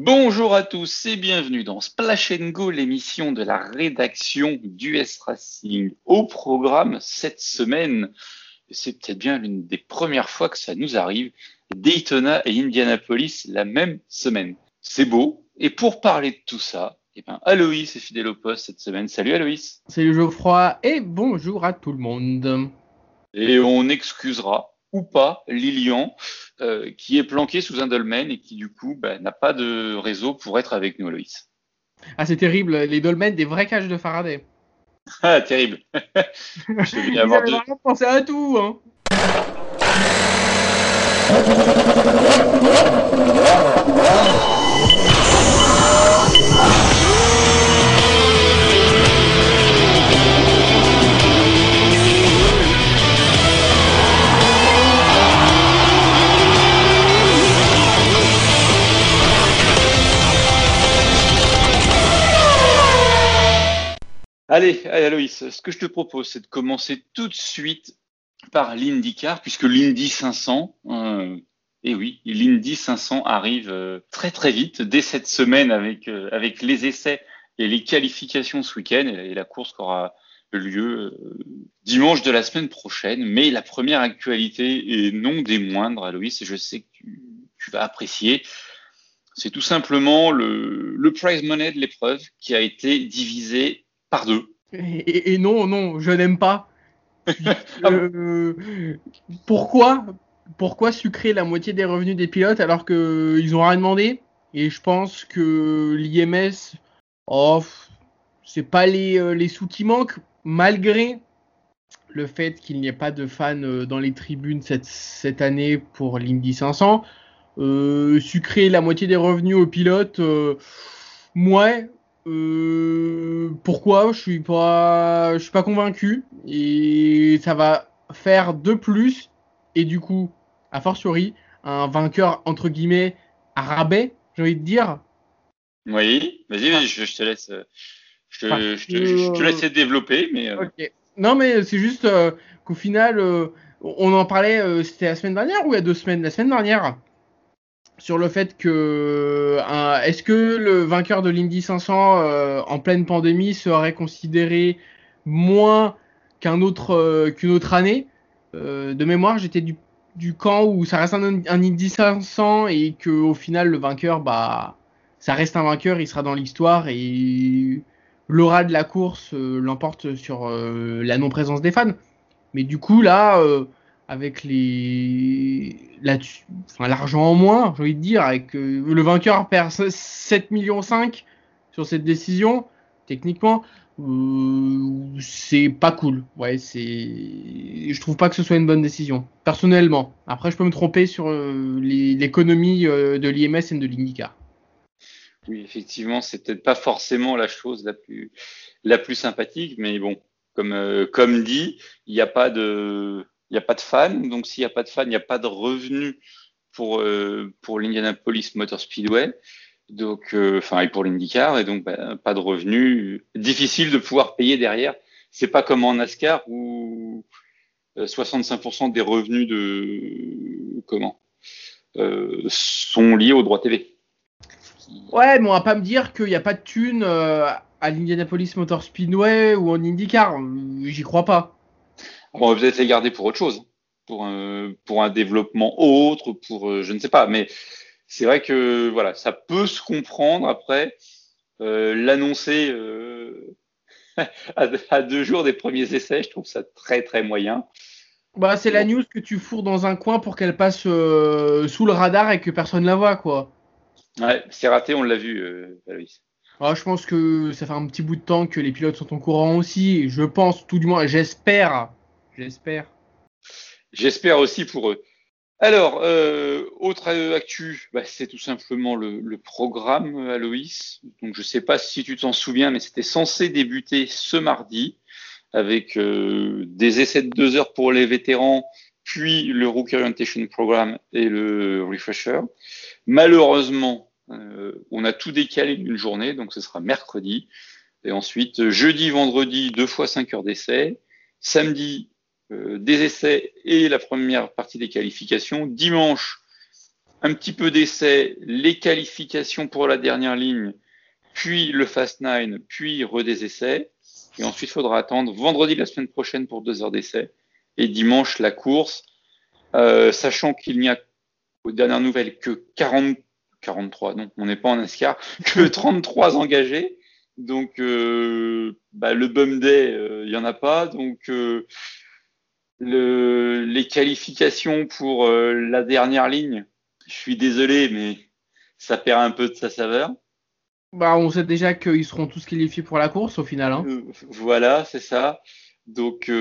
Bonjour à tous et bienvenue dans Splash & Go, l'émission de la rédaction d'US Racing. Au programme cette semaine, c'est peut-être bien l'une des premières fois que ça nous arrive, Daytona et Indianapolis la même semaine. C'est beau. Et pour parler de tout ça, Aloïs est fidèle au poste cette semaine. Salut Aloïs. Salut Geoffroy et bonjour à tout le monde. Et on excusera ou pas Lilian qui est planqué sous un dolmen et qui du coup n'a pas de réseau pour être avec nous, Aloïs. Ah, c'est terrible, les dolmens, des vraies cages de Faraday. Ah, terrible. Je devais Ils avoir avaient deux. vraiment pensé à tout, hein. Allez, Aloïs, ce que je te propose, c'est de commencer tout de suite par l'IndyCar, puisque l'Indy 500, et oui, l'Indy 500 arrive très très vite, dès cette semaine avec les essais et les qualifications ce week-end, et la course qui aura lieu dimanche de la semaine prochaine. Mais la première actualité, et non des moindres, Aloïs, et je sais que tu vas apprécier, c'est tout simplement le prize money de l'épreuve qui a été divisé par deux. Et non, je n'aime pas. Ah bon. Pourquoi sucrer la moitié des revenus des pilotes alors qu'ils n'ont rien demandé? Et je pense que l'IMS, c'est pas les sous qui manquent, malgré le fait qu'il n'y ait pas de fans dans les tribunes cette année pour l'Indy 500. Sucrer la moitié des revenus aux pilotes, pourquoi? Je suis pas convaincu. Et ça va faire de plus. Et du coup, a fortiori, un vainqueur entre guillemets à rabais, j'ai envie de dire. Oui, vas-y, Parce, je te laisse, parce je te que, laisse développer, mais ok. Non, mais c'est juste qu'au final, on en parlait, c'était la semaine dernière ou il y a 2 semaines? La semaine dernière, sur le fait que est-ce que le vainqueur de l'Indy 500 en pleine pandémie serait considéré moins qu'une autre année. De mémoire, j'étais du camp où ça reste un Indy 500 et que au final le vainqueur, ça reste un vainqueur, il sera dans l'histoire et l'aura de la course l'emporte sur la non-présence des fans. Mais du coup, là, avec l'argent en moins, j'ai envie de dire, avec le vainqueur perd 7,5 millions sur cette décision, techniquement, c'est pas cool. Ouais, je trouve pas que ce soit une bonne décision, personnellement. Après, je peux me tromper sur l'économie de l'IMS et de l'IndyCar. oui, effectivement, c'est peut-être pas forcément la chose la plus sympathique, mais bon, comme dit, il y a pas de fans, donc s'il y a pas de fans, il n'y a pas de revenus pour l'Indianapolis Motor Speedway, donc et pour l'IndyCar, et donc pas de revenus, difficile de pouvoir payer derrière. C'est pas comme en NASCAR où 65% des revenus sont liés aux droits TV. Ouais, mais on va pas me dire qu'il n'y a pas de thunes à l'Indianapolis Motor Speedway ou en IndyCar. J'y crois pas. On va peut-être les garder pour autre chose, pour un développement autre, pour je ne sais pas. Mais c'est vrai que voilà, ça peut se comprendre après. L'annoncer à 2 jours des premiers essais, je trouve ça très très moyen. C'est Mais la bon, news que tu fourres dans un coin pour qu'elle passe sous le radar et que personne la voit, quoi. ouais, c'est raté, on l'a vu, Aloïs. Je pense que ça fait un petit bout de temps que les pilotes sont au courant aussi. Je pense, tout du moins, j'espère. J'espère aussi pour eux. Alors, autre actu, c'est tout simplement le programme, Aloïs. Donc, je ne sais pas si tu t'en souviens, mais c'était censé débuter ce mardi avec des essais de 2 heures pour les vétérans, puis le Rookie Orientation Program et le Refresher. Malheureusement, on a tout décalé d'une journée, donc ce sera mercredi. Et ensuite, jeudi, vendredi, 2 fois 5 heures d'essai. Samedi, des essais et la première partie des qualifications. Dimanche, un petit peu d'essais, les qualifications pour la dernière ligne, puis le Fast 9, puis des essais. Et ensuite, il faudra attendre vendredi la semaine prochaine pour 2 heures d'essai. Et dimanche, la course, sachant qu'il n'y a, aux dernières nouvelles, que 43, non, on n'est pas en NASCAR, que 33 engagés. Donc, le Bum Day, il n'y en a pas. Donc, les qualifications pour la dernière ligne, je suis désolé, mais ça perd un peu de sa saveur. Bah, on sait déjà qu'ils seront tous qualifiés pour la course au final. Hein. Voilà, c'est ça. Donc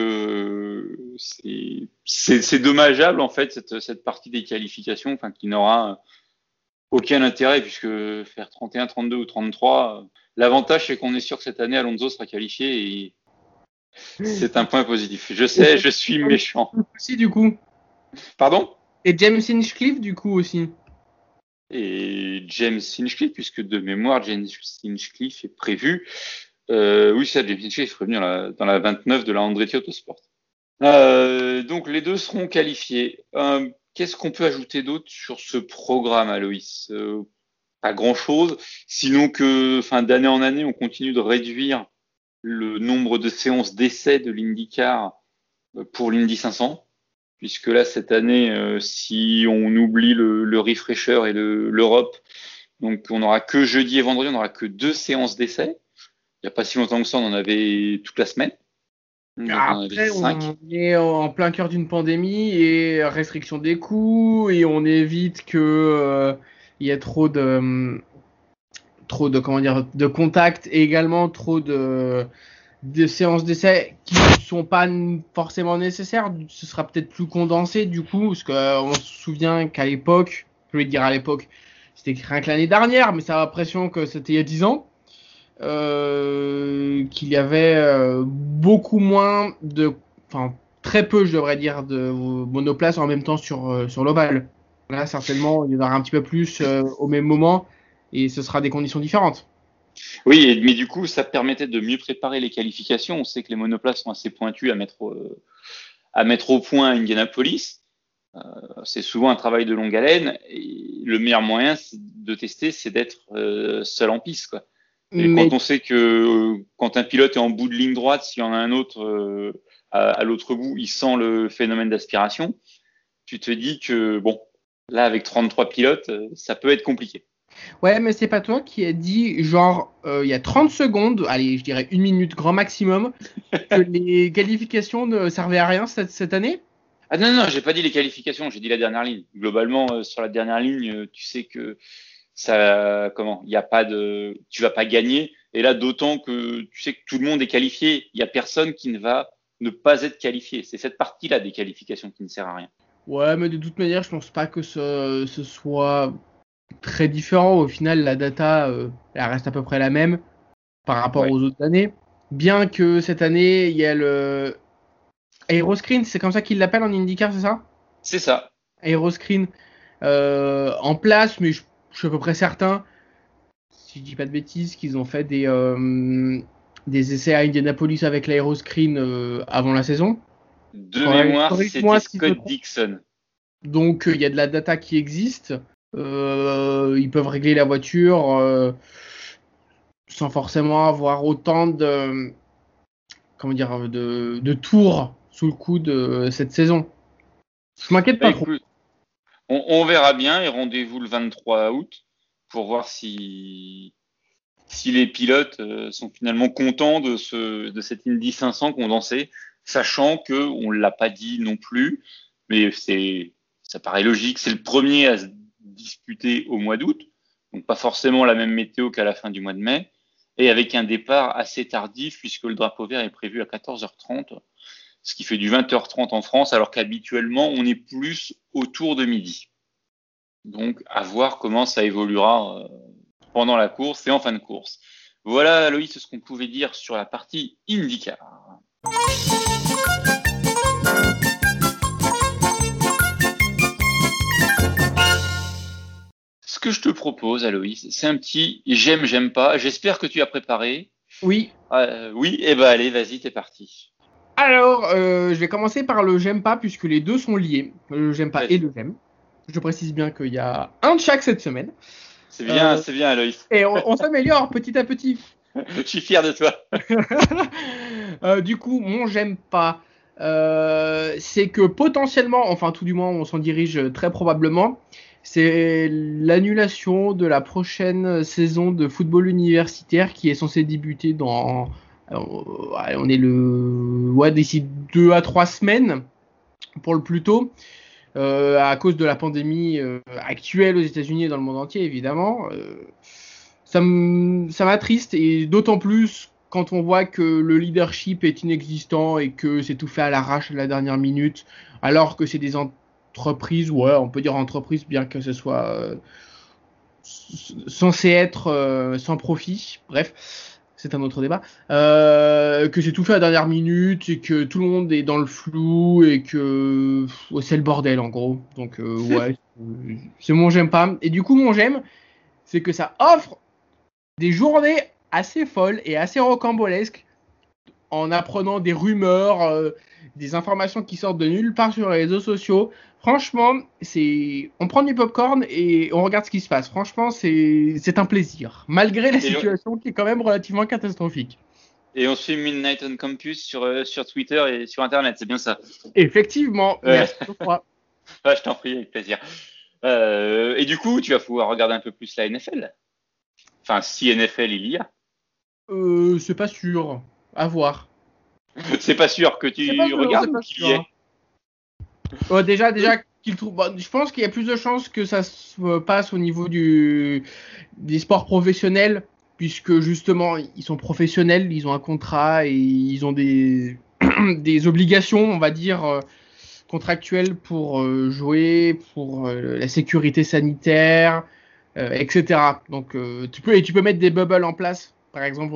c'est dommageable en fait cette partie des qualifications, enfin qui n'aura aucun intérêt puisque faire 31, 32 ou 33, l'avantage c'est qu'on est sûr que cette année Alonso sera qualifié et c'est un point positif. Je sais, je suis méchant. Aussi du coup. Pardon? Et James Hinchcliffe du coup aussi. Et James Hinchcliffe, puisque de mémoire James Hinchcliffe est prévu. Oui, ça, James Hinchcliffe est prévu dans la 29 de la Andretti Autosport. Donc les deux seront qualifiés. Qu'est-ce qu'on peut ajouter d'autre sur ce programme, Aloïs? Pas grand-chose, sinon que, d'année en année, on continue de réduire le nombre de séances d'essai de l'IndyCar pour l'Indy 500, puisque là, cette année, si on oublie le refresher et l'Europe, donc on n'aura que jeudi et vendredi, on n'aura que 2 séances d'essai. Il n'y a pas si longtemps que ça, on en avait toute la semaine. Après, on est en plein cœur d'une pandémie et restriction des coûts et on évite que il y ait trop de de contacts et également trop de séances d'essai qui ne sont pas forcément nécessaires. Ce sera peut-être plus condensé du coup, parce qu'on se souvient qu'à l'époque, je vais dire à l'époque, c'était rien que l'année dernière, mais ça a l'impression que c'était il y a 10 ans. Qu'il y avait beaucoup moins très peu, je devrais dire, de monoplaces en même temps sur l'ovale. Là, certainement, il y en aura un petit peu plus au même moment et ce sera des conditions différentes. Oui, mais du coup, ça permettait de mieux préparer les qualifications. On sait que les monoplaces sont assez pointues à mettre au point à Indianapolis. C'est souvent un travail de longue haleine. Et le meilleur moyen de tester, c'est d'être seul en piste, quoi. Et quand on sait que quand un pilote est en bout de ligne droite, s'il y en a un autre à l'autre bout, il sent le phénomène d'aspiration, tu te dis que, bon, là, avec 33 pilotes, ça peut être compliqué. Ouais, mais c'est pas toi qui as dit, genre, il y a 30 secondes, allez, je dirais 1 minute grand maximum, que les qualifications ne servaient à rien cette année? Ah non, j'ai pas dit les qualifications, j'ai dit la dernière ligne. Globalement, sur la dernière ligne, tu sais que il y a pas tu vas pas gagner. Et là, d'autant que tu sais que tout le monde est qualifié, il y a personne qui ne va ne pas être qualifié. C'est cette partie-là des qualifications qui ne sert à rien. Ouais, mais de toute manière, je pense pas que ce soit très différent. Au final, la data, elle reste à peu près la même par rapport aux autres années. Bien que cette année, il y a le Aeroscreen, c'est comme ça qu'ils l'appellent en IndyCar, c'est ça? C'est ça. Aeroscreen en place, mais je suis à peu près certain, si je dis pas de bêtises, qu'ils ont fait des essais à Indianapolis avec l'Aeroscreen avant la saison. De mémoire, c'était Scott Dixon. Donc il y a de la data qui existe. Ils peuvent régler la voiture sans forcément avoir autant de tours sous le coup de cette saison. Je m'inquiète pas trop. On verra bien et rendez-vous le 23 août pour voir si les pilotes sont finalement contents de cette Indy 500 condensée, sachant que on l'a pas dit non plus, mais ça paraît logique. C'est le premier à se disputer au mois d'août, donc pas forcément la même météo qu'à la fin du mois de mai, et avec un départ assez tardif puisque le drapeau vert est prévu à 14h30, ce qui fait du 20h30 en France, alors qu'habituellement on est plus autour de midi. Donc à voir comment ça évoluera pendant la course et en fin de course. Voilà, Loïs, ce qu'on pouvait dire sur la partie IndyCar. Ce que je te propose, Aloïs, c'est un petit j'aime pas. J'espère que tu as préparé. Oui. Oui, et ben allez, vas-y, t'es parti. Alors, je vais commencer par le j'aime pas puisque les deux sont liés. Le j'aime pas et le j'aime. Je précise bien qu'il y a un de chaque cette semaine. C'est bien, Aloïs. Et on s'améliore petit à petit. Je suis fier de toi. Du coup, mon j'aime pas, c'est que potentiellement, enfin tout du moins, on s'en dirige très probablement, c'est l'annulation de la prochaine saison de football universitaire qui est censée débuter dans, on est d'ici 2 à 3 semaines pour le plus tôt. À cause de la pandémie actuelle aux États-Unis et dans le monde entier, évidemment. Ça m'attriste, et d'autant plus quand on voit que le leadership est inexistant et que c'est tout fait à l'arrache à la dernière minute, alors que c'est des entreprises, ouais, on peut dire entreprises, bien que ce soit censé être sans profit. Bref, c'est un autre débat. Que c'est tout fait à la dernière minute et que tout le monde est dans le flou et que c'est le bordel en gros. Donc ouais, c'est mon j'aime pas. Et du coup, mon j'aime, c'est que ça offre des journées assez folles et assez rocambolesques en apprenant des rumeurs, des informations qui sortent de nulle part sur les réseaux sociaux. Franchement, on prend du popcorn et on regarde ce qui se passe. Franchement, c'est un plaisir, malgré la situation qui est quand même relativement catastrophique. Et on suit Midnight on Campus sur Twitter et sur Internet, c'est bien ça? Effectivement, merci pour toi. Je t'en prie, avec plaisir. Et du coup, tu vas pouvoir regarder un peu plus la NFL. Enfin, si NFL il y a. C'est pas sûr. À voir. C'est pas sûr que tu regardes ou qu'il y ait. Déjà qu'il trouve. Bon, je pense qu'il y a plus de chances que ça se passe au niveau des sports professionnels, puisque justement ils sont professionnels, ils ont un contrat et ils ont des obligations, on va dire, contractuelles pour jouer, pour la sécurité sanitaire, etc. Donc tu peux mettre des bubbles en place. Par exemple,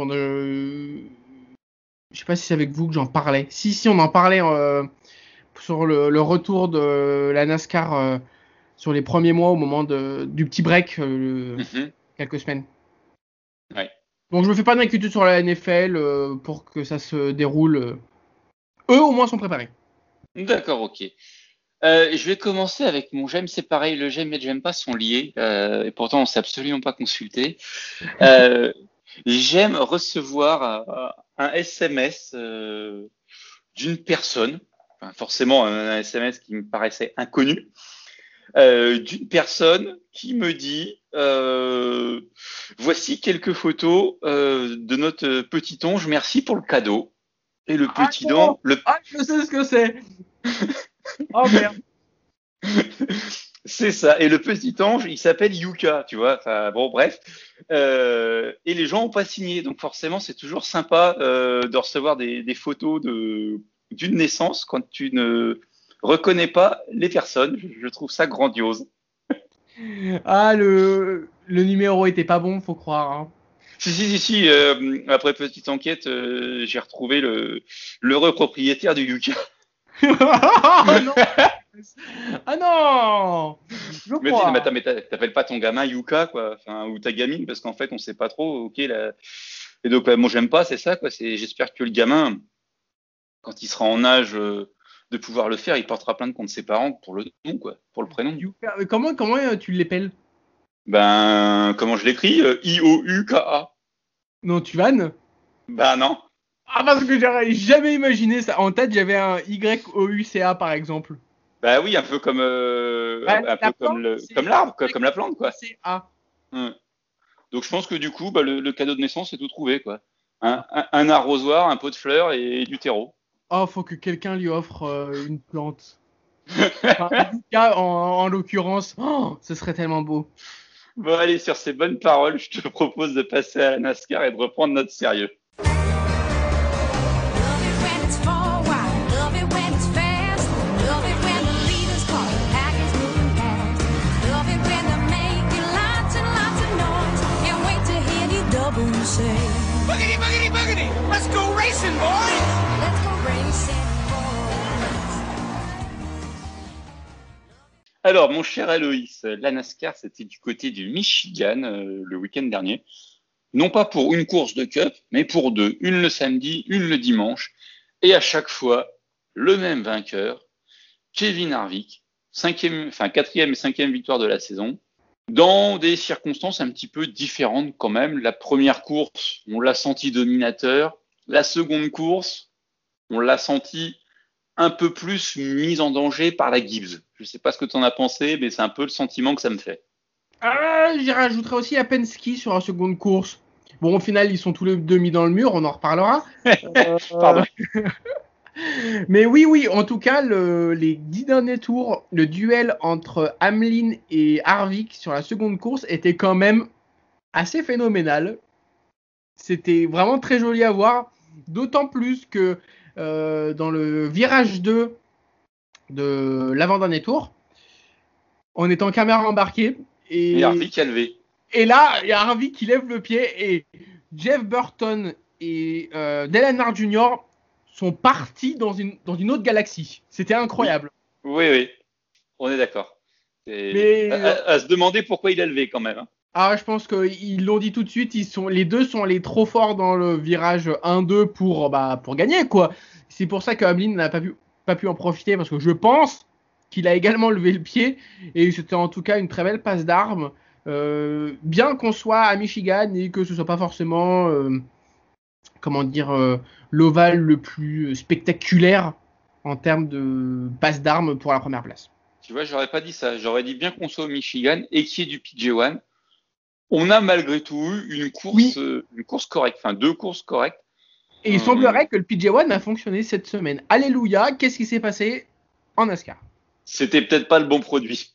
je sais pas si c'est avec vous que j'en parlais. Si, on en parlait sur le retour de la NASCAR sur les premiers mois au moment du petit break, quelques semaines. Ouais. Donc je me fais pas d'inquiétude sur la NFL pour que ça se déroule. Eux au moins sont préparés. D'accord, ok. Je vais commencer avec mon j'aime, c'est pareil, le j'aime et le j'aime pas sont liés, et pourtant on s'est absolument pas consulté. J'aime recevoir un SMS d'une personne, enfin, forcément un SMS qui me paraissait inconnu, d'une personne qui me dit voici quelques photos de notre petit ange, merci pour le cadeau. Et le petit ange, je sais ce que c'est. Oh merde. C'est ça. Et le petit ange, il s'appelle Yuka, tu vois. Enfin, bon, bref. Et les gens n'ont pas signé. Donc forcément, c'est toujours sympa de recevoir des photos d'une naissance quand tu ne reconnais pas les personnes. Je trouve ça grandiose. Ah, le numéro était pas bon, faut croire. Hein. Si. Après petite enquête, j'ai retrouvé l'heureux propriétaire du Yuka. Oh non. Ah non. Mais dis, mais t'appelles pas ton gamin Yuka, quoi, enfin, ou ta gamine, parce qu'en fait, on sait pas trop, ok, là. Et donc, moi, j'aime pas, c'est ça, quoi, j'espère que le gamin, quand il sera en âge de pouvoir le faire, il portera plainte contre ses parents pour le nom, quoi, pour le prénom. Yuka. Comment tu l'appelles? Ben, comment je l'écris? I-O-U-K-A. Non, tu vannes? Ben, non. Ah, parce que j'aurais jamais imaginé ça. En tête, j'avais un Y-O-U-C-A, par exemple. Bah oui, un peu comme comme l'arbre, quoi, comme la plante, quoi. C-A. Donc je pense que du coup, bah, le cadeau de naissance est tout trouvé, quoi. Un arrosoir, un pot de fleurs et du terreau. Oh, faut que quelqu'un lui offre une plante. Enfin, Yuka, en l'occurrence, ce serait tellement beau. Bon, allez, sur ces bonnes paroles, je te propose de passer à la NASCAR et de reprendre notre sérieux. Boogity, boogity, boogity! Let's go racing, boys! Let's go racing, boys! Alors, mon cher Aloïs, la NASCAR, c'était du côté du Michigan le week-end dernier. Non pas pour une course de cup, mais pour deux. Une le samedi, une le dimanche. Et à chaque fois, le même vainqueur, Kevin Harvick, quatrième et cinquième victoire de la saison, dans des circonstances un petit peu différentes quand même. La première course, on l'a senti dominateur. La seconde course, on l'a senti un peu plus mise en danger par la Gibbs. Je ne sais pas ce que tu en as pensé, mais c'est un peu le sentiment que ça me fait. J'y rajouterai aussi à Penske sur la seconde course. Bon, au final, ils sont tous les deux mis dans le mur, on en reparlera. Pardon. Mais oui, en tout cas, les 10 derniers tours, le duel entre Hamlin et Harvick sur la seconde course était quand même assez phénoménal. C'était vraiment très joli à voir, d'autant plus que dans le virage 2 de l'avant-dernier tour, on est en caméra embarquée. Et Harvick a levé. Et là, il y a Harvick qui lève le pied et Jeff Burton et Dale Earnhardt Jr. sont partis dans une autre galaxie. C'était incroyable. Oui, on est d'accord. À se demander pourquoi il a levé quand même. Hein. Ah, je pense qu'ils l'ont dit tout de suite. Les deux sont allés trop forts dans le virage 1-2 pour gagner, quoi. C'est pour ça que Hamlin n'a pas pu en profiter parce que je pense qu'il a également levé le pied et c'était en tout cas une très belle passe d'armes. Bien qu'on soit à Michigan et que ce soit pas forcément l'ovale le plus spectaculaire en termes de passe d'armes pour la première place. Tu vois, j'aurais pas dit ça. J'aurais dit bien qu'on soit au Michigan et qu'il y ait du PJ1. On a malgré tout eu une course correcte, enfin 2 courses correctes. Et il semblerait que le PJ1 a fonctionné cette semaine. Alléluia, qu'est-ce qui s'est passé en NASCAR? C'était peut-être pas le bon produit.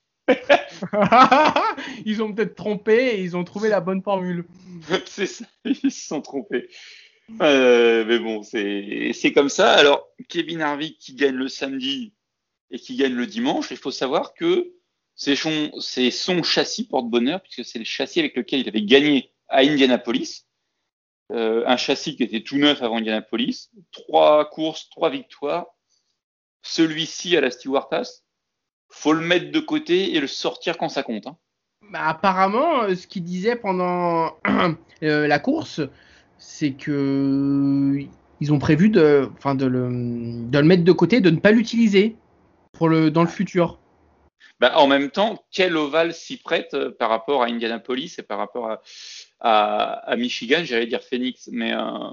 Ils ont peut-être trompé et ils ont trouvé la bonne formule. C'est ça, ils se sont trompés. Mais bon, c'est comme ça. Alors, Kevin Harvick qui gagne le samedi et qui gagne le dimanche, il faut savoir que c'est son châssis porte-bonheur, puisque c'est le châssis avec lequel il avait gagné à Indianapolis. Un châssis qui était tout neuf avant Indianapolis. 3 courses, 3 victoires. Celui-ci à la Stewart Haas, faut le mettre de côté et le sortir quand ça compte. Hein. Apparemment, ce qu'il disait pendant la course, c'est que ils ont prévu de le mettre de côté, de ne pas l'utiliser dans le futur. En même temps, quel ovale s'y prête par rapport à Indianapolis et par rapport à Michigan, j'allais dire Phoenix, mais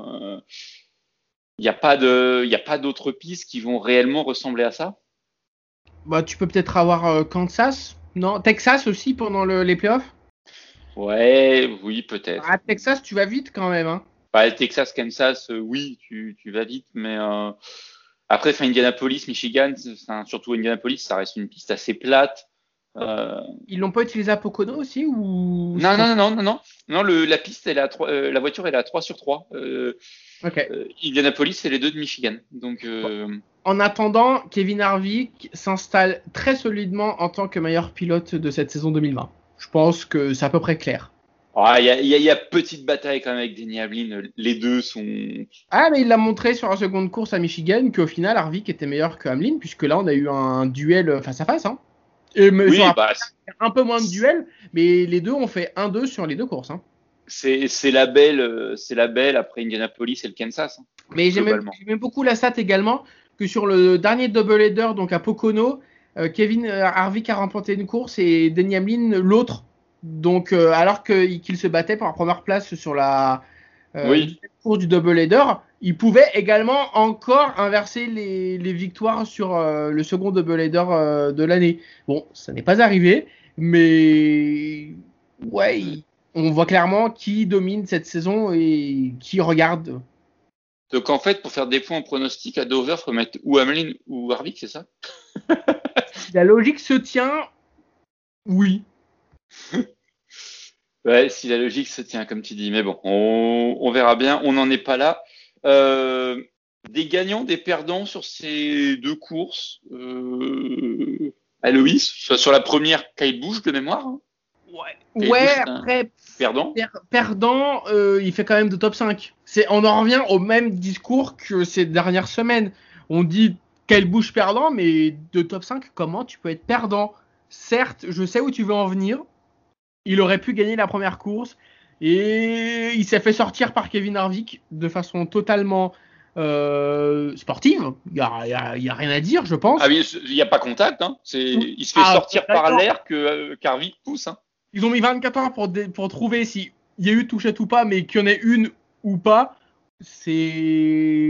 il n'y a pas d'autres pistes qui vont réellement ressembler à ça. Tu peux peut-être avoir Kansas, non, Texas aussi pendant les playoffs. Oui, peut-être. À Texas, tu vas vite quand même. Hein. Texas, Kansas, oui, tu vas vite, mais après, Indianapolis, Michigan, surtout Indianapolis, ça reste une piste assez plate. Ils l'ont pas utilisé à Pocono aussi ou Non. La piste, la voiture, elle est à 3/3. Ok. Indianapolis, c'est les 2 de Michigan. Donc, En attendant, Kevin Harvick s'installe très solidement en tant que meilleur pilote de cette saison 2020. Je pense que c'est à peu près clair. Il y a petite bataille quand même avec Denny Hamlin. Les deux sont. Ah, mais il l'a montré sur la seconde course à Michigan qu'au final, Harvick était meilleur que Hamlin, puisque là, on a eu un duel face à face. Hein. Oui, un peu moins de duel, mais les deux ont fait 1-2 sur les 2 courses. Hein. C'est la belle après Indianapolis et le Kansas. Hein, mais j'aimais beaucoup la stat également que sur le dernier doubleheader, donc à Pocono, Kevin Harvick a remporté une course et Denny Hamlin l'autre. Donc, alors qu'il se battait pour la première place sur la course du doubleheader, il pouvait également encore inverser les victoires sur le second doubleheader de l'année. Bon, ça n'est pas arrivé, mais on voit clairement qui domine cette saison et qui regarde. Donc en fait, pour faire des points en pronostic à Dover, il faut mettre ou Hamlin ou Harvick, c'est ça? La logique se tient, oui. Ouais, si la logique se tient, comme tu dis. Mais bon, on verra bien. On n'en est pas là. Des gagnants, des perdants sur ces 2 courses. Aloïs, sur la première, Kyle Busch de mémoire. Hein. Ouais, après, perdant, il fait quand même de top 5. On en revient au même discours que ces dernières semaines. On dit Kyle Busch perdant, mais de top 5, comment tu peux être perdant? Certes, je sais où tu veux en venir. Il aurait pu gagner la première course et il s'est fait sortir par Kevin Harvick de façon totalement sportive. Il y a rien à dire, je pense. Ah oui, il n'y a pas contact. Hein. Il se fait sortir par d'accord. l'air qu'Harvick pousse. Hein. Ils ont mis 24 heures pour trouver s'il y a eu touchette ou pas, mais qu'il y en ait une ou pas, c'est.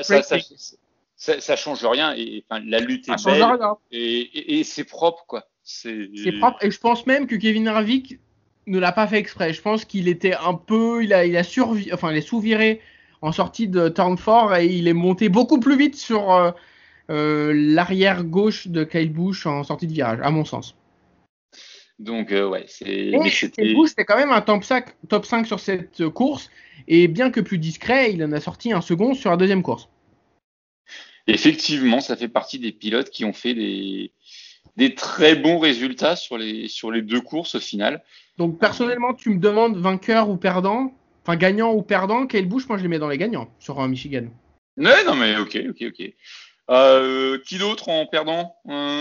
Ça change rien. Et, enfin, la lutte Ça est change belle rien. et c'est propre, quoi. C'est propre. Et je pense même que Kevin Harvick ne l'a pas fait exprès. Je pense qu'il était un peu. Il a sous-viré en sortie de turn 4 et il est monté beaucoup plus vite sur l'arrière gauche de Kyle Busch en sortie de virage, à mon sens. Donc, ouais, Mais Kyle Busch, c'était quand même un top 5 sur cette course. Et bien que plus discret, il en a sorti un second sur la deuxième course. Effectivement, ça fait partie des pilotes qui ont fait des très bons résultats sur les deux courses au final. Donc personnellement, tu me demandes vainqueur ou perdant, enfin gagnant ou perdant, Kyle Busch, moi je les mets dans les gagnants sur Michigan. Ouais, non, mais ok. Qui d'autre en perdant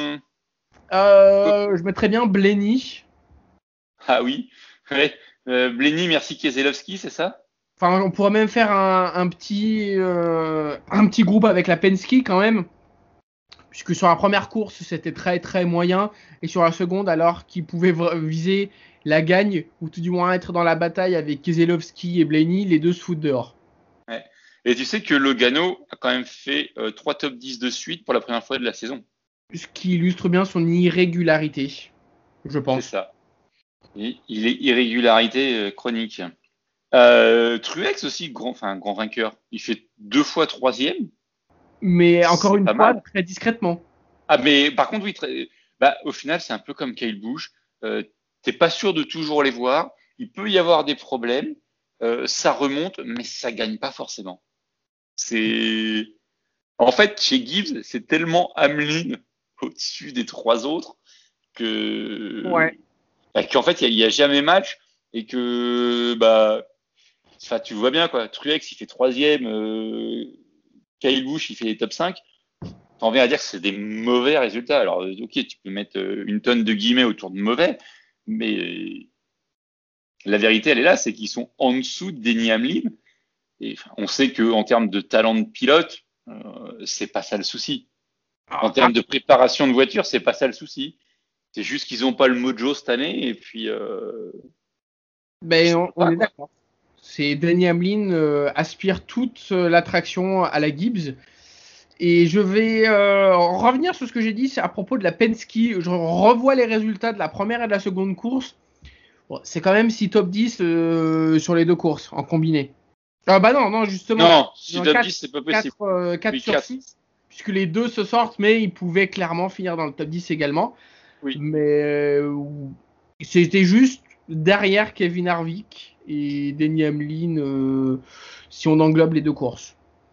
Je mettrais bien Blenny. Ah oui, ouais. Blenny, merci Keselowski, c'est ça? Enfin, on pourrait même faire un petit groupe avec la Penske quand même, puisque sur la première course c'était très très moyen, et sur la seconde, alors qu'ils pouvaient viser la gagne, ou tout du moins être dans la bataille avec Keselowski et Blenny, les deux se foutent dehors. Ouais. Et tu sais que Logano a quand même fait 3 top 10 de suite pour la première fois de la saison. Ce qui illustre bien son irrégularité, je pense. C'est ça. Et il est irrégularité chronique. Truex aussi, grand vainqueur. Il fait 2 fois 3e. Mais encore C'est une pas fois, mal. très discrètement. Ah, mais par contre, oui, au final, c'est un peu comme Kyle Busch. T'es pas sûr de toujours les voir. Il peut y avoir des problèmes. Ça remonte, mais ça gagne pas forcément. En fait, chez Gibbs, c'est tellement Hamlin au-dessus des 3 autres que, Ouais. qu'en fait, il y a jamais match et que, tu vois bien, quoi. Truex, il fait 3e, Kyle Busch, il fait les top 5. T'en viens à dire que c'est des mauvais résultats. Alors, ok, tu peux mettre une tonne de guillemets autour de mauvais, mais la vérité, elle est là, c'est qu'ils sont en dessous de Denny Hamlin. Et on sait qu'en termes de talent de pilote, c'est pas ça le souci. En termes de préparation de voiture, c'est pas ça le souci. C'est juste qu'ils n'ont pas le mojo cette année et puis. On est d'accord. C'est Denny Hamlin aspire toute l'attraction à la Gibbs. Et je vais revenir sur ce que j'ai dit à propos de la Penske. Je revois les résultats de la première et de la seconde course. Bon, c'est quand même 6 top 10 sur les deux courses en combiné. Ah bah non, justement. Non, 6 top 10, c'est pas possible. 4 Oui, sur 4. 6, puisque les deux se sortent, mais ils pouvaient clairement finir dans le top 10 également. Oui. Mais c'était juste derrière Kevin Harvick et Denny Hamlin, si on englobe les deux courses.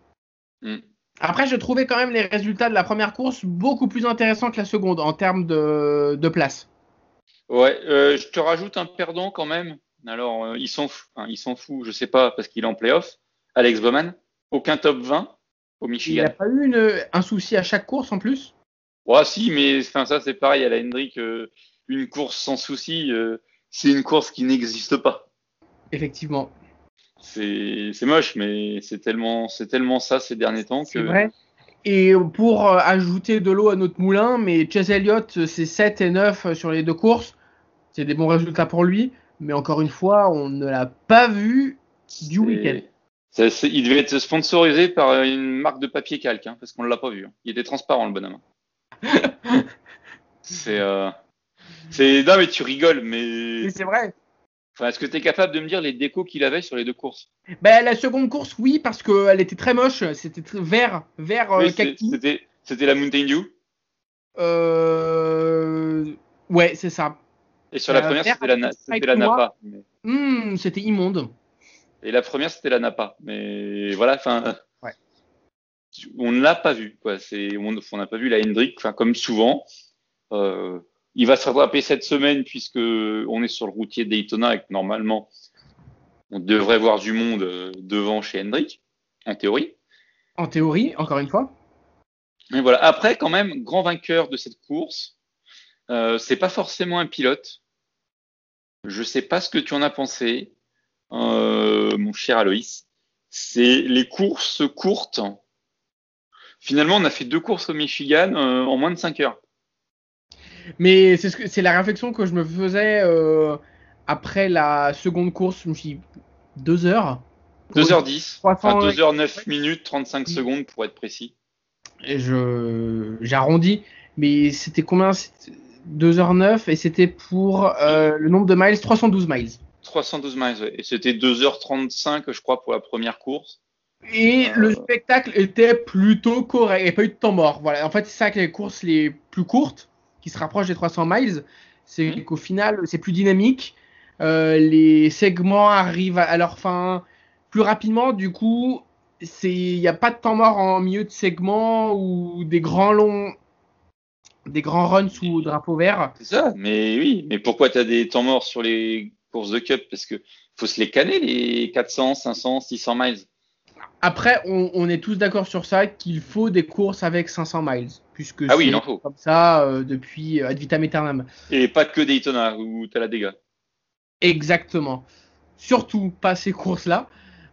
Après, je trouvais quand même les résultats de la première course beaucoup plus intéressants que la seconde en termes de place. Ouais, je te rajoute un perdant quand même. Alors, il s'en fout, je sais pas, parce qu'il est en playoff. Alex Bowman, aucun top 20 au Michigan. Il n'a pas eu un souci à chaque course en plus? Ouais, si, mais ça c'est pareil à la Hendrick. Une course sans souci, c'est une course qui n'existe pas. Effectivement. C'est moche, mais c'est tellement ça ces derniers temps que. C'est vrai. Et pour ajouter de l'eau à notre moulin, mais Chase Elliott, c'est 7 et 9 sur les deux courses. C'est des bons résultats pour lui. Mais encore une fois, on ne l'a pas vu du week-end. Il devait être sponsorisé par une marque de papier calque, hein, parce qu'on ne l'a pas vu. Hein. Il était transparent, le bonhomme. Non, mais tu rigoles, mais c'est vrai. Enfin, est-ce que tu es capable de me dire les décos qu'il avait sur les deux courses? La seconde course, oui, parce qu'elle était très moche. C'était vert oui, kaki. C'était la Mountain Dew. Ouais, c'est ça. Et sur la première, c'était la Napa. Mais... c'était immonde. Et la première, c'était la Napa. Mais voilà, ouais. On ne l'a pas vu. Quoi. On n'a pas vu la Hendrick, comme souvent. Il va se rattraper cette semaine puisque on est sur le routier de Daytona et que normalement, on devrait voir du monde devant chez Hendrick, en théorie. En théorie, encore une fois. Mais voilà. Après, quand même, grand vainqueur de cette course, c'est pas forcément un pilote. Je sais pas ce que tu en as pensé, mon cher Aloïs. c'est les courses courtes. Finalement, on a fait 2 courses au Michigan en moins de 5 heures. Mais c'est la réflexion que je me faisais après la seconde course. Je me suis dit, 2 heures pour 2h10, 300 2h09 minutes 35 secondes pour être précis. Et j'arrondis, mais c'était combien? 2h09 et c'était pour le nombre de miles, 312 miles. 312 miles, ouais. Et c'était 2h35, je crois, pour la première course. Et le spectacle était plutôt correct. Il n'y a pas eu de temps mort. Voilà. En fait, c'est ça que les courses les plus courtes, qui se rapprochent des 300 miles, c'est qu'au final, c'est plus dynamique. Les segments arrivent à leur fin plus rapidement. Du coup, il n'y a pas de temps mort en milieu de segment ou des grands runs sous drapeau vert. C'est ça, mais oui. Mais pourquoi tu as des temps morts sur les courses de Cup? Parce que faut se les canner, les 400, 500, 600 miles. Après, on est tous d'accord sur ça qu'il faut des courses avec 500 miles, puisque Ah oui, il c'est en faut. comme ça depuis ad vitam aeternam. Et pas que Daytona où tu as la dégâts. Exactement. Surtout pas ces courses-là.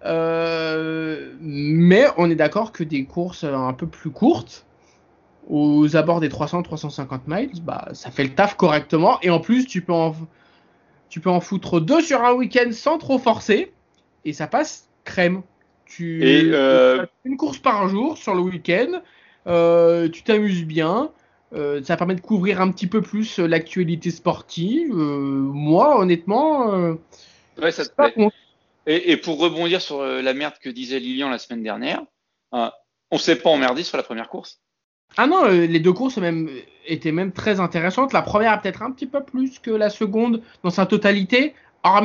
Mais on est d'accord que des courses un peu plus courtes, aux abords des 300-350 miles, bah, ça fait le taf correctement. Et en plus, tu peux en foutre 2 sur un week-end sans trop forcer. Et ça passe crème. Une course par jour sur le week-end. Tu t'amuses bien. Ça permet de couvrir un petit peu plus l'actualité sportive. Moi, honnêtement, ouais, ça te plaît. Et pour rebondir sur la merde que disait Lilian la semaine dernière, on s'est pas emmerdé sur la première course. Ah non, les 2 courses étaient même très intéressantes. La première peut-être un petit peu plus que la seconde dans sa totalité,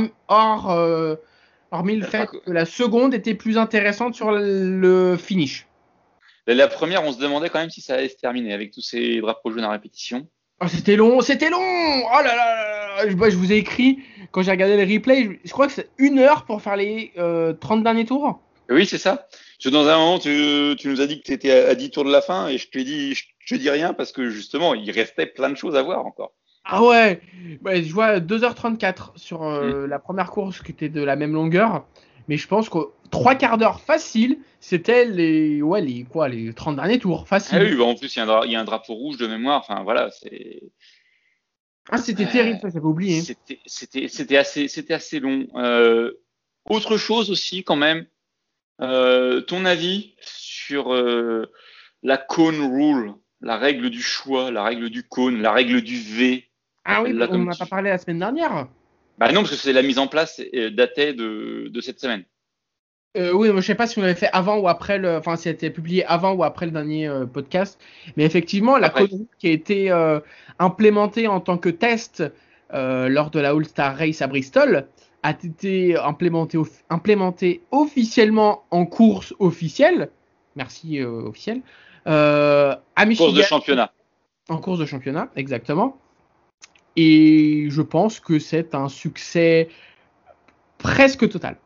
hormis le fait que la seconde était plus intéressante sur le finish. La première, on se demandait quand même si ça allait se terminer avec tous ces drapeaux jaunes à répétition. Oh, c'était long. Oh là là, je vous ai écrit quand j'ai regardé les replays. Je crois que c'est 1 heure pour faire les 30 derniers tours. Oui, c'est ça. Dans un moment, tu nous as dit que tu étais à 10 tours de la fin et je te dis rien parce que justement, il restait plein de choses à voir encore. Ah ouais, je vois 2h34 sur la première course qui était de la même longueur. Mais je pense que 3 quarts d'heure facile, c'était les 30 derniers tours, facile. Ah oui, en plus, il y a un drapeau rouge de mémoire. Enfin, voilà, c'est. Ah, c'était terrible, ça, j'avais oublié. C'était assez long. Autre chose aussi, quand même, ton avis sur la cone rule, la règle du choix, la règle du cône, la règle du V. Ah oui, on n'en a pas parlé la semaine dernière. Bah non, parce que c'est la mise en place datait de cette semaine. Oui, je sais pas si on l'avait fait avant ou après enfin, si c'était publié avant ou après le dernier podcast. Mais effectivement, la code qui a été implémentée en tant que test lors de la All-Star Race à Bristol a été implémentée officiellement en course officielle. Merci, officielle. À Michigan. Course de championnat. En course de championnat, exactement. Et je pense que c'est un succès presque total.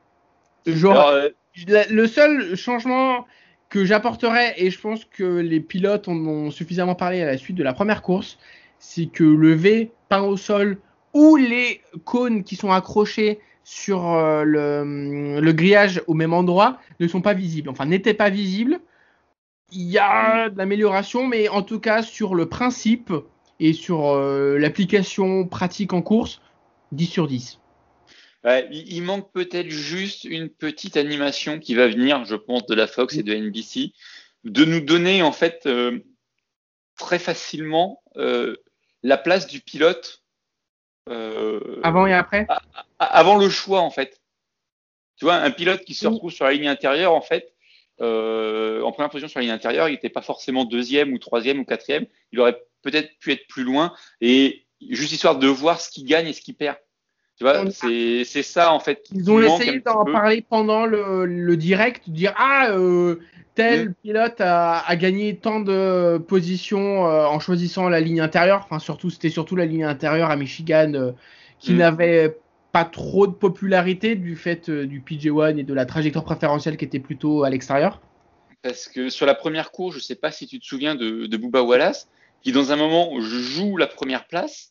Le seul changement que j'apporterais, et je pense que les pilotes en ont suffisamment parlé à la suite de la première course, c'est que le V peint au sol ou les cônes qui sont accrochés sur le grillage au même endroit ne sont pas visibles, enfin n'étaient pas visibles. Il y a de l'amélioration, mais en tout cas sur le principe et sur l'application pratique en course, 10 sur 10. Ouais, il manque peut-être juste une petite animation qui va venir, je pense, de la Fox et de NBC, de nous donner en fait très facilement la place du pilote avant et après. Avant le choix en fait. Tu vois, un pilote qui se retrouve sur la ligne intérieure en fait, en première position sur la ligne intérieure, il n'était pas forcément 2e ou 3e ou 4e, il aurait peut-être pu être plus loin et juste histoire de voir ce qui gagne et ce qui perd. Tu vois, c'est ça en fait. Ils ont essayé d'en parler pendant le direct, de dire tel pilote a gagné tant de positions en choisissant la ligne intérieure. Enfin, c'était surtout la ligne intérieure à Michigan qui n'avait pas trop de popularité du fait du PJ1 et de la trajectoire préférentielle qui était plutôt à l'extérieur. Parce que sur la première course, je sais pas si tu te souviens de Bubba Wallace, qui dans un moment joue la première place.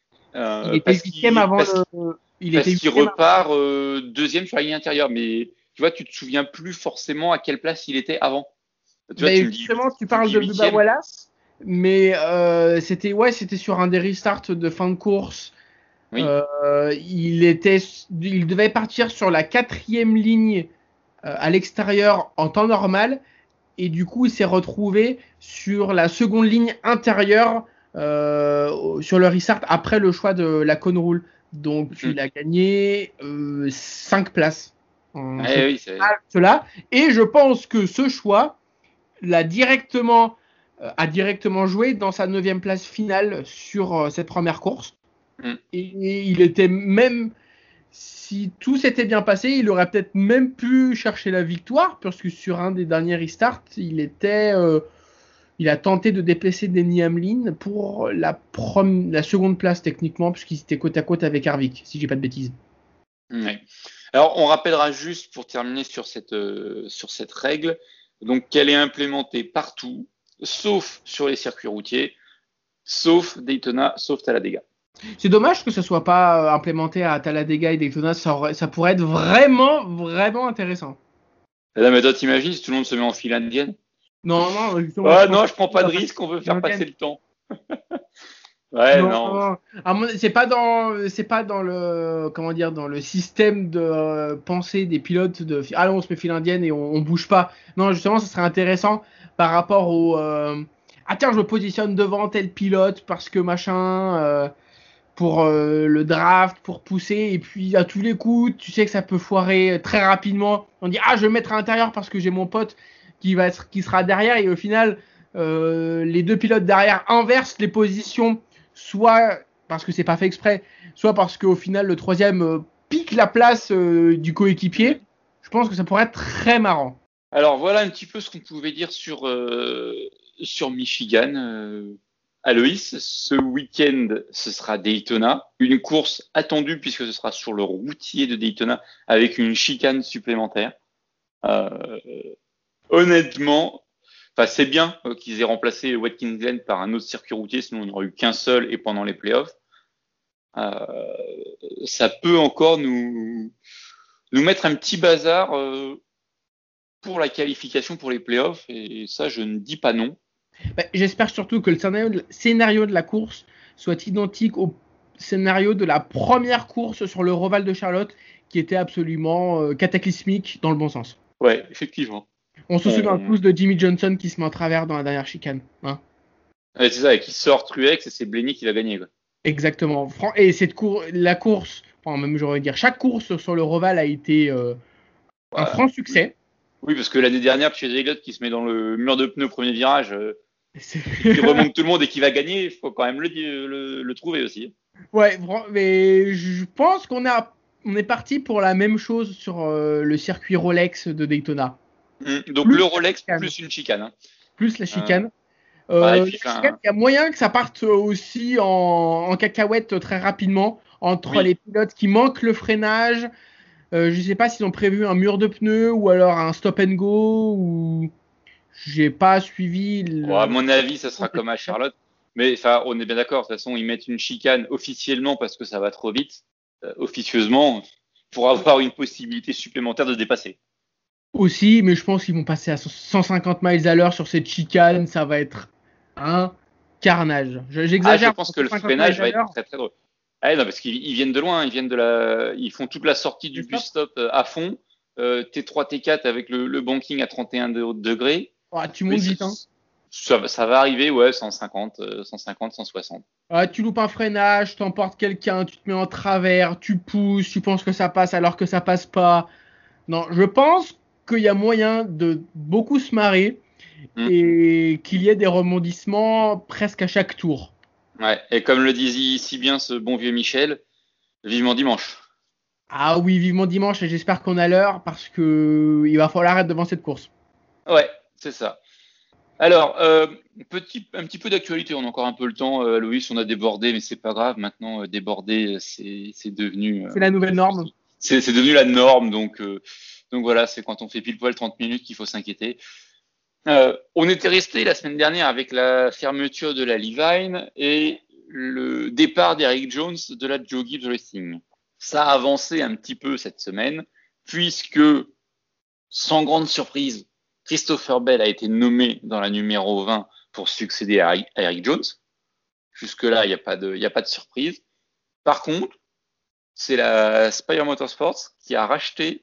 Il était 8e avant il repart 2e sur la ligne intérieure. Mais tu vois, tu te souviens plus forcément à quelle place il était avant. Tu vois, Mais tu me dis, justement, tu parles de Bubba 8e. Wallace, mais c'était sur un des restarts de fin de course. Oui. Il devait partir sur la 4e ligne à l'extérieur en temps normal, et du coup, il s'est retrouvé sur la seconde ligne intérieure sur le restart après le choix de la cone rule. Donc, il a gagné 5 places. Oui, c'est... Cela. Et je pense que ce choix a directement joué dans sa 9e place finale sur cette première course. Et il était même, si tout s'était bien passé, il aurait peut-être même pu chercher la victoire, parce que sur un des derniers restarts, il a tenté de déplacer Denny Hamlin pour la seconde place techniquement, puisqu'il était côte à côte avec Harvick, si j'ai pas de bêtises. Ouais. Alors, on rappellera juste pour terminer sur cette règle, donc qu'elle est implémentée partout, sauf sur les circuits routiers, sauf Daytona, sauf Talladega. C'est dommage que ce soit pas implémenté à Talladega et Daytona, ça pourrait être vraiment, vraiment intéressant. Et là, mais toi, t'imagines si tout le monde se met en file indienne? Non, justement. Non, je prends pas de risque, on veut faire passer le temps. Ouais, non. C'est pas dans le, comment dire, dans le système de pensée des pilotes de ah non, on se met file indienne et on bouge pas. Non, justement, ça serait intéressant par rapport au ah tiens, je me positionne devant tel pilote parce que machin pour le draft, pour pousser, et puis à tous les coups, tu sais que ça peut foirer très rapidement. On dit ah, je vais me mettre à l'intérieur parce que j'ai mon pote qui sera derrière, et au final les deux pilotes derrière inversent les positions, soit parce que c'est pas fait exprès, soit parce qu'au final le troisième pique la place du coéquipier. Je pense que ça pourrait être très marrant. Alors voilà un petit peu ce qu'on pouvait dire sur Michigan. Aloïs, ce week-end, ce sera Daytona, une course attendue puisque ce sera sur le routier de Daytona avec une chicane supplémentaire. Honnêtement, c'est bien qu'ils aient remplacé Watkins Glen par un autre circuit routier, sinon on n'aurait eu qu'un seul et pendant les playoffs. Ça peut encore nous mettre un petit bazar pour la qualification pour les playoffs, et ça, je ne dis pas non. J'espère surtout que le scénario de la course soit identique au scénario de la première course sur le Roval de Charlotte, qui était absolument cataclysmique dans le bon sens. Ouais, effectivement. On se souvient tous de Jimmy Johnson qui se met en travers dans la dernière chicane. Hein. Ouais, c'est ça, et qui sort Truex, et c'est Blaney qui va gagner. Quoi. Exactement. Et la course, même j'aurais dire, chaque course sur le Roval a été un franc succès. Oui, parce que l'année dernière, chez Elliott qui se met dans le mur de pneus au premier virage, qui remonte tout le monde et qui va gagner, il faut quand même le trouver aussi. Ouais, mais je pense qu'on est parti pour la même chose sur le circuit Rolex de Daytona. Donc plus le Rolex plus une chicane. Hein. Plus la chicane. Il y a moyen que ça parte aussi en cacahuète très rapidement entre les pilotes qui manquent le freinage. Je sais pas s'ils ont prévu un mur de pneus ou alors un stop and go, ou j'ai pas suivi. À mon avis, ça sera comme à Charlotte. Mais on est bien d'accord. De toute façon, ils mettent une chicane officiellement parce que ça va trop vite. Officieusement, pour avoir une possibilité supplémentaire de dépasser. Aussi, mais je pense qu'ils vont passer à 150 miles à l'heure sur cette chicane. Ça va être un carnage. J'exagère. Je pense que le freinage va être très très drôle. Non, parce qu'ils viennent de loin. Ils font toute la sortie du bus stop à fond. T3, T4 avec le banking à 31 degrés. Tu montes vite, hein. Ça va arriver, 150, 160. Tu loupes un freinage, t'emportes quelqu'un, tu te mets en travers, tu pousses, tu penses que ça passe alors que ça passe pas. Non, je pense qu'il y a moyen de beaucoup se marrer et qu'il y ait des rebondissements presque à chaque tour. Ouais, et comme le disait si bien ce bon vieux Michel, vivement dimanche. Ah oui, vivement dimanche, et j'espère qu'on a l'heure parce que il va falloir être devant cette course. Ouais, c'est ça. Alors, un petit peu d'actualité, on a encore un peu le temps. Louis, on a débordé, mais c'est pas grave. Maintenant, déborder, c'est devenu. C'est la nouvelle norme. C'est devenu la norme, donc voilà, c'est quand on fait pile poil 30 minutes qu'il faut s'inquiéter. On était resté la semaine dernière avec la fermeture de la Leavine et le départ d'Eric Jones de la Joe Gibbs Racing. Ça a avancé un petit peu cette semaine, puisque sans grande surprise, Christopher Bell a été nommé dans la numéro 20 pour succéder à Eric Jones. Jusque-là, il n'y a pas de surprise. Par contre, c'est la Spire Motorsports qui a racheté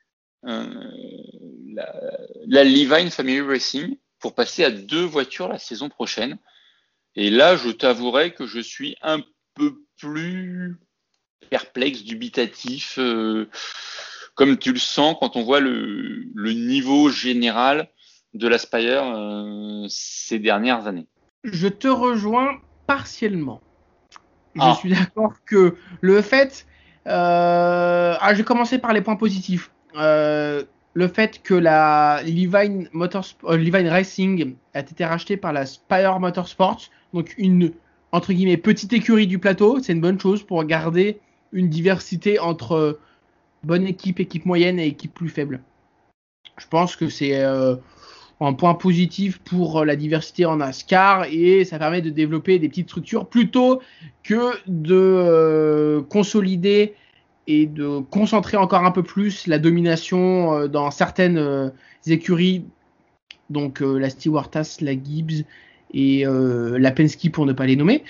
la Leavine Family Racing pour passer à 2 voitures la saison prochaine. Et là, je t'avouerai que je suis un peu plus perplexe, dubitatif, comme tu le sens quand on voit le niveau général de la Spire ces dernières années. Je te rejoins partiellement. Je suis d'accord que le fait... je vais commencer par les points positifs. Le fait que la Leavine Racing a été rachetée par la Spire Motorsports, donc une entre guillemets petite écurie du plateau, c'est une bonne chose pour garder une diversité entre bonne équipe, équipe moyenne et équipe plus faible. Je pense que c'est un point positif pour la diversité en NASCAR et ça permet de développer des petites structures plutôt que de consolider et de concentrer encore un peu plus la domination dans certaines écuries, donc la Stewart-Haas, la Gibbs et la Penske pour ne pas les nommer.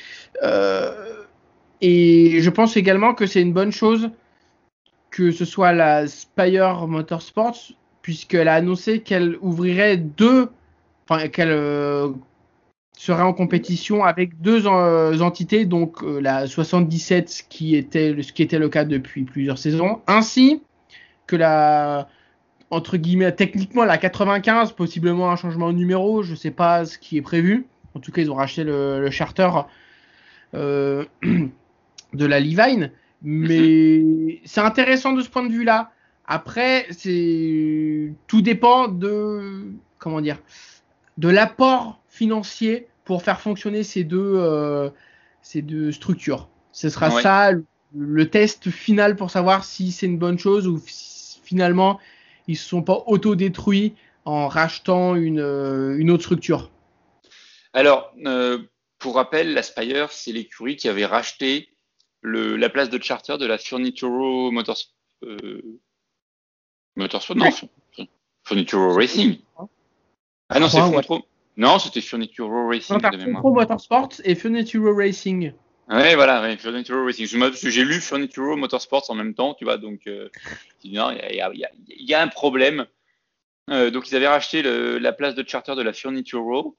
Et je pense également que c'est une bonne chose que ce soit la Spire Motorsports, puisqu'elle a annoncé qu'elle ouvrirait qu'elle serait en compétition avec 2 entités, donc la 77 ce qui était le cas depuis plusieurs saisons, ainsi que la entre guillemets techniquement la 95, possiblement un changement de numéro, je sais pas ce qui est prévu. En tout cas, ils ont racheté le charter de la Leavine, mais c'est intéressant de ce point de vue-là. Après, tout dépend de l'apport financier pour faire fonctionner ces deux structures. Ce sera ça le test final pour savoir si c'est une bonne chose ou si, finalement ils se sont pas auto-détruits en rachetant une autre structure. Alors, pour rappel, la Spire, c'est l'écurie qui avait racheté la place de charter de la Furnituro Motorsport. Furnituro Racing. Ah non, c'est Furnituro. Non, c'était Furnituro Racing. Non, Furnituro Motorsports et Furnituro Racing. Ouais, voilà, Furnituro Racing. J'ai lu Furnituro Motorsports en même temps, tu vois, donc il y a un problème. Donc ils avaient racheté la place de charter de la Furnituro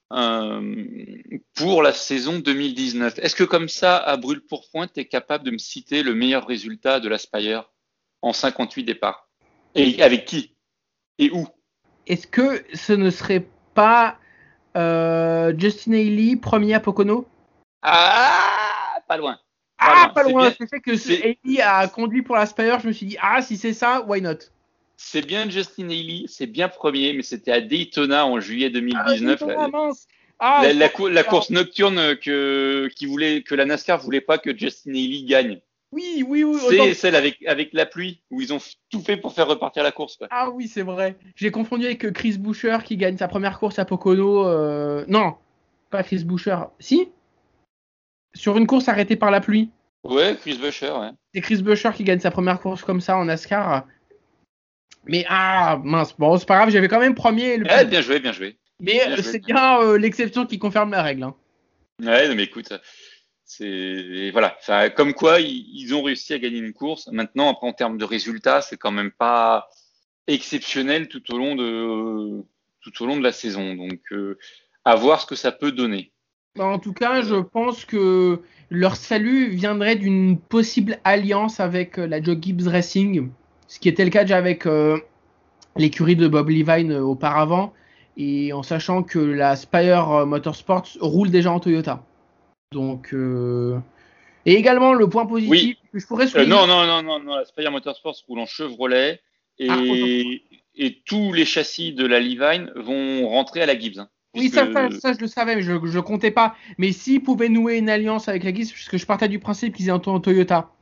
pour la saison 2019. Est-ce que comme ça, à brûle-pourpoint, tu es capable de me citer le meilleur résultat de la Spire en 58 départs? Et avec qui? Et où? Est-ce que ce ne serait pas Justin Haley, premier à Pocono? Ah, pas loin. Pas loin. C'est fait que Haley a conduit pour la Spire. Je me suis dit, si c'est ça, why not? C'est bien Justin Haley, c'est bien premier, mais c'était à Daytona en juillet 2019. La course nocturne que la NASCAR voulait pas que Justin Haley gagne. Oui. C'est celle avec la pluie où ils ont tout fait pour faire repartir la course, quoi. Ah oui, c'est vrai. J'ai confondu avec Chris Buescher qui gagne sa première course à Pocono. Non, pas Chris Buescher. Si, sur une course arrêtée par la pluie. Ouais, Chris Buescher, ouais. C'est Chris Buescher qui gagne sa première course comme ça en NASCAR. Mais mince, bon, c'est pas grave, j'avais quand même premier. Bien joué. Mais c'est bien l'exception qui confirme la règle. Hein. Ouais, non, mais écoute, c'est voilà, comme quoi ils ont réussi à gagner une course. Maintenant, après en termes de résultats, c'est quand même pas exceptionnel tout au long de la saison. Donc, à voir ce que ça peut donner. En tout cas, je pense que leur salut viendrait d'une possible alliance avec la Joe Gibbs Racing. Ce qui était le cas déjà avec l'écurie de Bob Leavine auparavant, et en sachant que la Spire Motorsports roule déjà en Toyota. Donc, et également le point positif que je pourrais souligner. Non, la Spire Motorsports roule en Chevrolet et tous les châssis de la Leavine vont rentrer à la Gibbs. Oui, ça je le savais, mais je comptais pas. Mais s'ils pouvaient nouer une alliance avec la Gibbs, puisque je partais du principe qu'ils étaient en Toyota.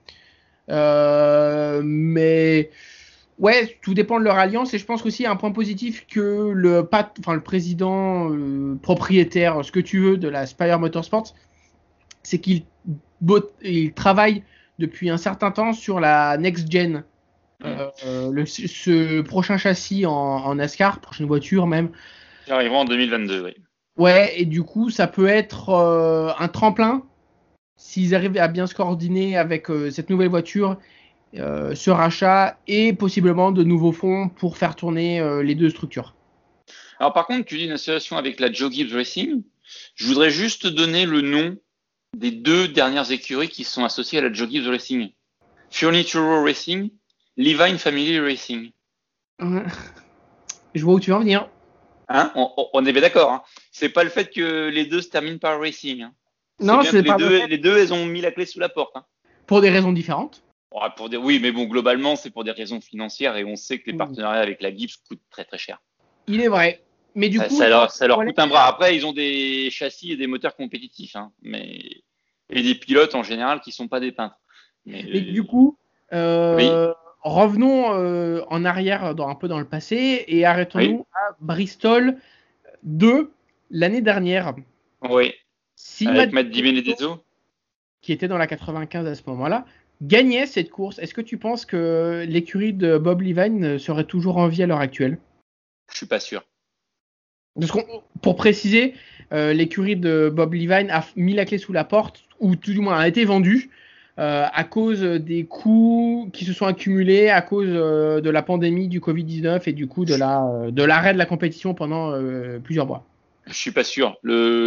Mais ouais, tout dépend de leur alliance et je pense aussi un point positif que le président, propriétaire, ce que tu veux de la Spire Motorsports, c'est qu'il travaille depuis un certain temps sur la next gen Ce prochain châssis en NASCAR, prochaine voiture même. Qui arrivera en 2022, oui. Ouais, et du coup, ça peut être un tremplin s'ils arrivent à bien se coordonner avec cette nouvelle voiture, ce rachat et possiblement de nouveaux fonds pour faire tourner les deux structures. Alors par contre, tu dis une association avec la Joe Gibbs Racing. Je voudrais juste donner le nom des 2 dernières écuries qui sont associées à la Joe Gibbs Racing. Furniture Racing, Levine Family Racing. Je vois où tu veux en venir. Hein, on est bien d'accord. Hein. C'est pas le fait que les 2 se terminent par Racing. Hein. Non, c'est bien pas que les deux, elles ont mis la clé sous la porte. Hein. pour des raisons différentes. Bon, oui, mais bon, globalement, c'est pour des raisons financières et on sait que les partenariats avec la Gibbs coûtent très très cher. Il est vrai. Mais du coup, ça leur coûte un bras. Après, ils ont des châssis et des moteurs compétitifs, hein, et des pilotes en général qui sont pas des peintres. Mais du coup, revenons en arrière un peu dans le passé et arrêtons-nous à Bristol 2 l'année dernière. Oui. Avec Matt DiBenedetto, qui était dans la 95 à ce moment-là, gagnait cette course. Est-ce que tu penses que l'écurie de Bob Levine serait toujours en vie à l'heure actuelle? Je suis pas sûr. Parce pour préciser, l'écurie de Bob Levine a mis la clé sous la porte, ou tout du moins a été vendue, à cause des coûts qui se sont accumulés à cause de la pandémie du Covid-19 et du coup de l'arrêt de la compétition pendant plusieurs mois. Je suis pas sûr.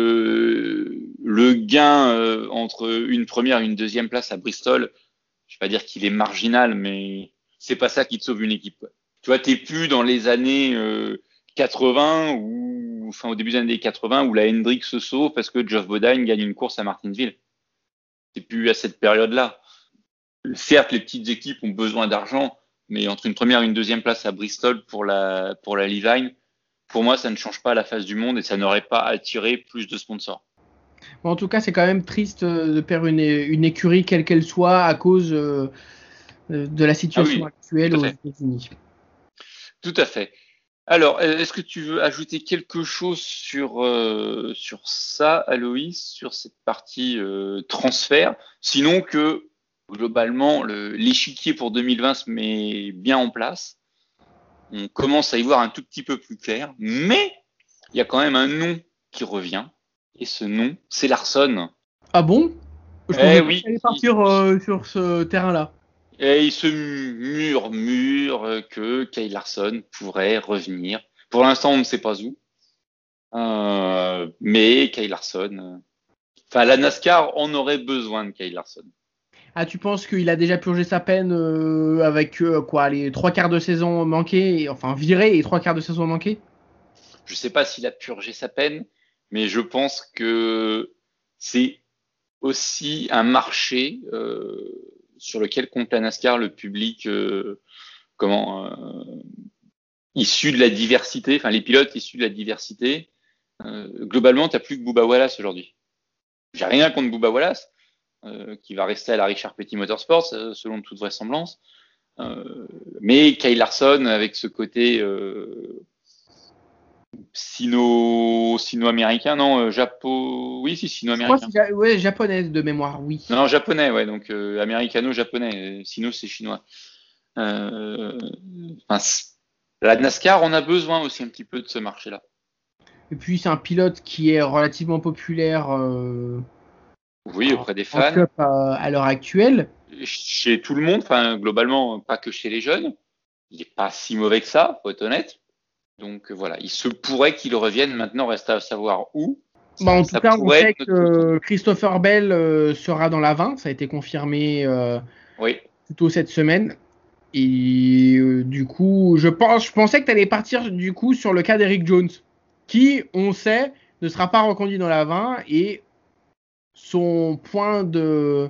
Le gain entre une première et une deuxième place à Bristol, je vais pas dire qu'il est marginal, mais c'est pas ça qui te sauve une équipe. Quoi. Tu vois, t'es plus dans les années 80 ou enfin au début des années 80 où la Hendrick se sauve parce que Geoff Bodine gagne une course à Martinsville. C'est plus à cette période-là. Certes, les petites équipes ont besoin d'argent, mais entre une première et une deuxième place à Bristol pour la Levine, pour moi, ça ne change pas la face du monde et ça n'aurait pas attiré plus de sponsors. Bon, en tout cas, c'est quand même triste de perdre une écurie, quelle qu'elle soit, à cause de la situation actuelle aux États-Unis. Tout à fait. Alors, est-ce que tu veux ajouter quelque chose sur ça, Aloïs, sur cette partie transfert? Sinon que, globalement, l'échiquier pour 2020 se met bien en place. On commence à y voir un tout petit peu plus clair, mais il y a quand même un nom qui revient, et ce nom, c'est Larson. Ah bon? Je pensais qu'il allait partir sur ce terrain-là. Et il se murmure que Kyle Larson pourrait revenir. Pour l'instant, on ne sait pas où. Mais Kyle Larson... Enfin, la NASCAR en aurait besoin de Kyle Larson. Ah, tu penses qu'il a déjà purgé sa peine avec les 3 quarts de saison manqués, enfin viré et 3 quarts de saison manqués? Je ne sais pas s'il a purgé sa peine, mais je pense que c'est aussi un marché sur lequel compte la NASCAR, le public issu de la diversité, enfin les pilotes issus de la diversité. Globalement, tu n'as plus que Bubba Wallace aujourd'hui. J'ai rien contre Bubba Wallace, qui va rester à la Richard Petty Motorsports, selon toute vraisemblance. Mais Kyle Larson, avec ce côté sino-américain, non, sino-américain. Ouais, japonais de mémoire, oui. Non, japonais, ouais, donc américano-japonais. Sino, c'est chinois. La NASCAR, on a besoin aussi un petit peu de ce marché-là. Et puis, c'est un pilote qui est relativement populaire. Oui, auprès des fans. À l'heure actuelle. Chez tout le monde, enfin globalement, pas que chez les jeunes. Il n'est pas si mauvais que ça, faut être honnête. Donc voilà, il se pourrait qu'il revienne. Maintenant, reste à savoir où. En tout cas, on sait que Christopher Bell sera dans la 20. Ça a été confirmé plus tôt cette semaine. Et du coup, je pensais que tu allais partir du coup sur le cas d'Eric Jones, qui, on sait, ne sera pas reconduit dans la 20 et son point de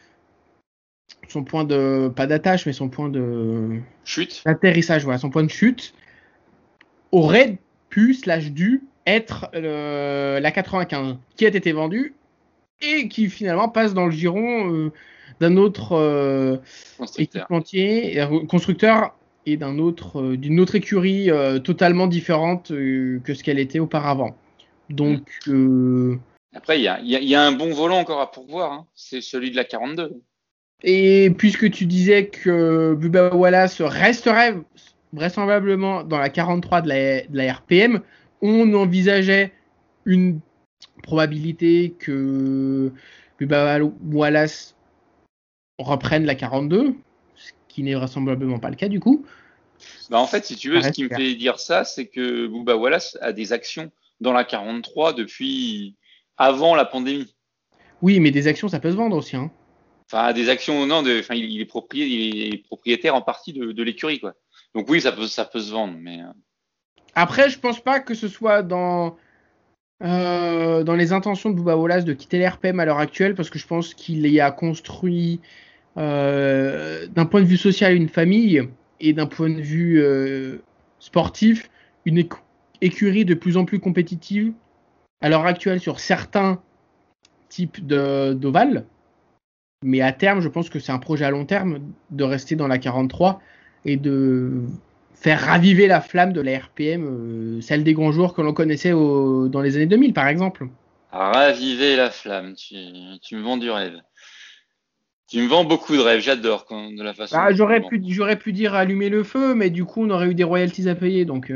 pas d'attache, mais son point de chute, d'atterrissage, voilà, son point de chute aurait pu dû être la 95 qui a été vendue et qui finalement passe dans le giron d'un autre équipementier, constructeur et d'une autre écurie totalement différente que ce qu'elle était auparavant. Donc après, il y a un bon volant encore à pourvoir, hein. C'est celui de la 42. Et puisque tu disais que Bubba Wallace resterait vraisemblablement dans la 43 de la RPM, on envisageait une probabilité que Bubba Wallace reprenne la 42, ce qui n'est vraisemblablement pas le cas du coup. Bah, en fait, si tu veux, ce qui me fait dire ça, c'est que Bubba Wallace a des actions dans la 43 depuis avant la pandémie. Oui, mais des actions, ça peut se vendre aussi. Hein. Enfin, des actions, non, enfin, il est propriétaire en partie de l'écurie, quoi. Donc oui, ça peut se vendre, mais. Après, je pense pas que ce soit dans les intentions de Bubba Wallace de quitter l'RPM à l'heure actuelle, parce que je pense qu'il y a construit, d'un point de vue social, une famille, et d'un point de vue sportif, une écurie de plus en plus compétitive à l'heure actuelle sur certains types d'ovales. Mais à terme, je pense que c'est un projet à long terme de rester dans la 43 et de faire raviver la flamme de la RPM, celle des grands jours que l'on connaissait dans les années 2000, par exemple. Raviver la flamme, tu me vends du rêve. Tu me vends beaucoup de rêves, j'adore de la façon. Ah, j'aurais pu dire allumer le feu, mais du coup, on aurait eu des royalties à payer, donc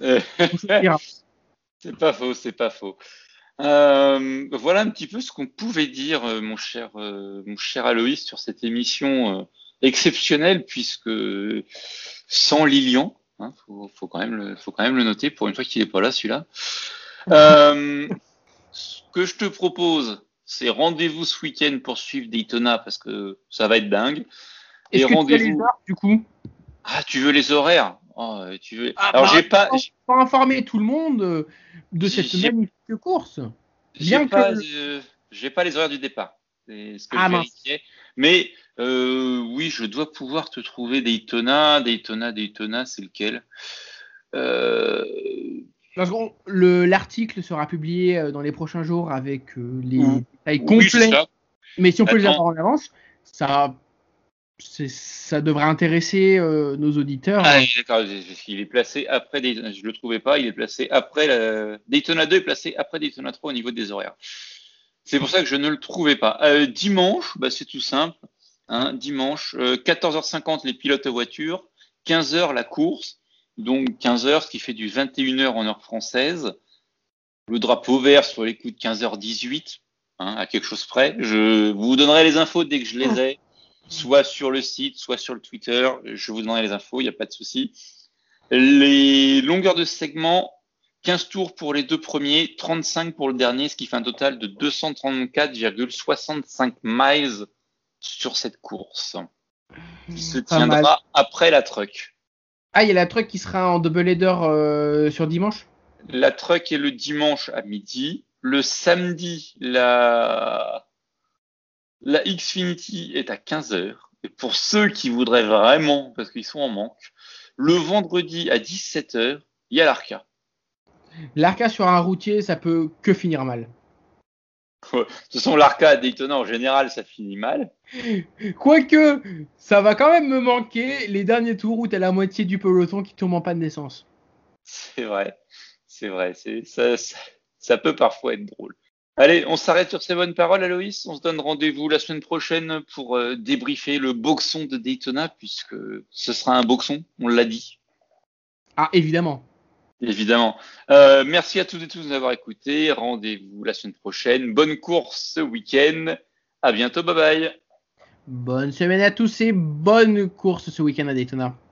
C'est pas faux, c'est pas faux. Voilà un petit peu ce qu'on pouvait dire, mon cher Aloïs, sur cette émission exceptionnelle, puisque sans Lilian, hein, faut quand même le noter pour une fois qu'il n'est pas là, celui-là. Ce que je te propose, c'est rendez-vous ce week-end pour suivre Daytona parce que ça va être dingue. Est-ce que tu as les heures, du coup? Ah, tu veux les horaires? Oh, tu veux. Ah, Alors, j'ai pas. Pour informer tout le monde de cette magnifique course. J'ai pas les horaires du départ. C'est ce que je vérifiais. Mais oui, je dois pouvoir te trouver Daytona, c'est lequel? L'article sera publié dans les prochains jours avec les détails complets. Oui, mais si on peut les avoir en avance, ça devrait intéresser nos auditeurs. Ah, d'accord, il est placé après je le trouvais pas, il est placé après Daytona 2 est placé après Daytona 3 au niveau des horaires. C'est pour ça que je ne le trouvais pas. Dimanche, bah, c'est tout simple. Hein, dimanche, 14h50 les pilotes à voiture, 15h la course, donc 15h, ce qui fait du 21h en heure française. Le drapeau vert sur les coups de 15h18, hein, à quelque chose près. Je vous donnerai les infos dès que je les ai, soit sur le site, soit sur le Twitter. Je vous donnerai les infos, il n'y a pas de souci. Les longueurs de segment, 15 tours pour les deux premiers, 35 pour le dernier, ce qui fait un total de 234,65 miles sur cette course. Qui se tiendra après la truck. Ah, il y a la truck qui sera en double header sur dimanche? La truck est le dimanche à midi. Le samedi, la Xfinity est à 15h. Et pour ceux qui voudraient vraiment, parce qu'ils sont en manque, le vendredi à 17h, il y a l'Arca. L'Arca sur un routier, ça peut que finir mal. De toute façon, l'Arca à Daytona, en général, ça finit mal. Quoique, ça va quand même me manquer les derniers tours où t'as la moitié du peloton qui tombe en panne d'essence. C'est vrai. Ça peut parfois être drôle. Allez, on s'arrête sur ces bonnes paroles, Aloïs. On se donne rendez-vous la semaine prochaine pour débriefer le boxon de Daytona, puisque ce sera un boxon, on l'a dit. Ah, évidemment. Évidemment. Merci à toutes et tous de nous avoir écoutés. Rendez-vous la semaine prochaine. Bonne course ce week-end. À bientôt. Bye bye. Bonne semaine à tous et bonne course ce week-end à Daytona.